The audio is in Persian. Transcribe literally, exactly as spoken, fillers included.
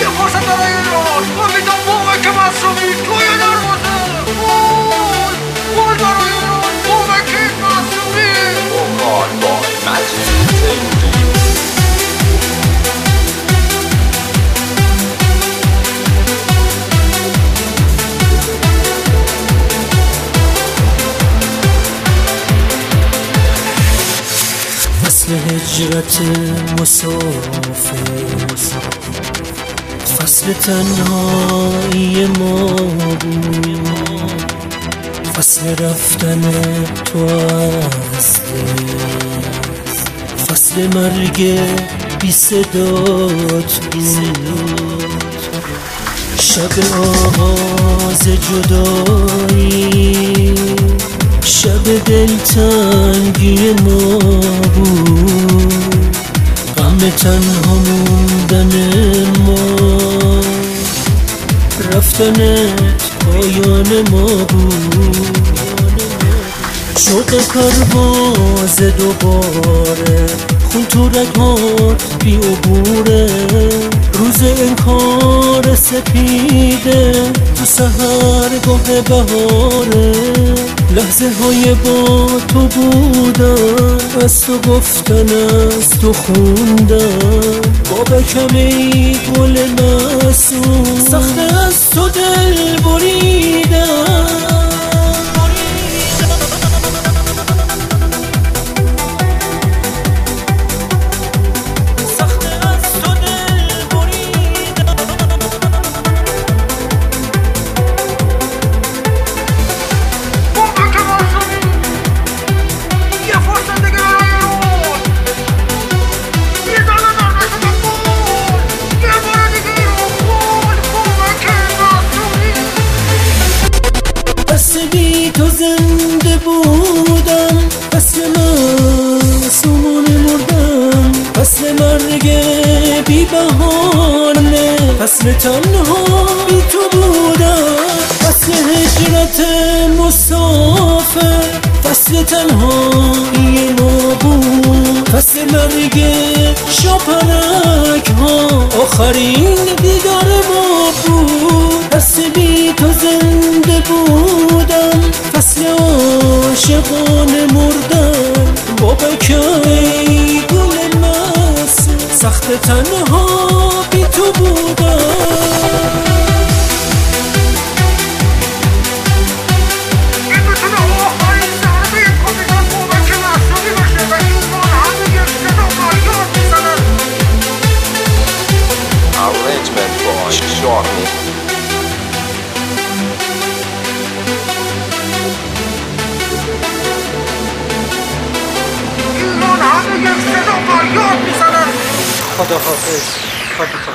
فرصت برای ایران. امیدم بابک معصومی توی دروازه. گل گل برای ایران. بابک معصومی. اوقات با مجید تیموری. فصل هجرت مسافر، فصل تنهایی ما بود، فصل رفتن تو از دل، فصل مرگ بی صدات بود، شب آغاز جدایی، شب دلتنگی ما بود، غم تنها موندن ما، رفتنت پایان ما بود، شوق پرواز دوباره، خون تو رگات بی عبوره، روز انکار سپیده تو سحرگاه بهاره، لحظه های با تو بودن، از تو گفتن از تو خوندن، بابکم ای گل معصوم، سخت از تو دل بریدن. بی تو زنده بودم، فصل معصومانه مردم، فصل مرگ بی بهانه، فصل تنها بی تو بودم، فصل هجرت مسافر، فصل تنهایی ما بود، فصل مرگ شاپرک ها، آخرین دیدار ما بود، فصل بی تو زنده بودم، فصل عاشقانه مردم، بابک ای گل معصوم، سخت تنها بی تو بودم. Arrangement by Shorty. ایران همه یک صدا فریاد میزنن. خداحافظ.